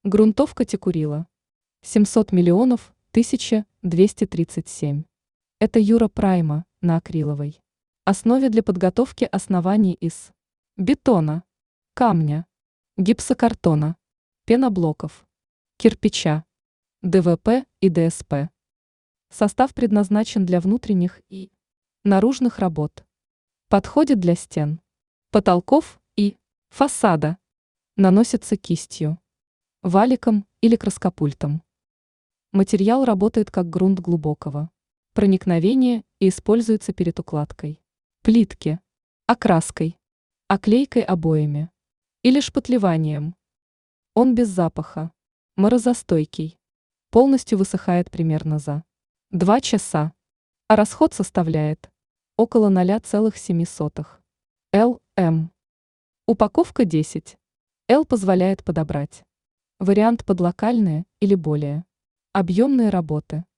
Грунтовка Текурила. 700 миллионов 1237. Это Юра Прайма на акриловой основе для подготовки оснований из бетона, камня, гипсокартона, пеноблоков, кирпича, ДВП и ДСП. Состав предназначен для внутренних и наружных работ. Подходит для стен, потолков и фасада. Наносится кистью, валиком или краскопультом. Материал работает как грунт глубокого проникновения и используется перед укладкой плитки, окраской, оклейкой обоями или шпатлеванием. Он без запаха, морозостойкий, полностью высыхает примерно за 2 часа, а расход составляет около 0,07 лм. Упаковка 10 L позволяет подобрать вариант под локальные или более объемные работы.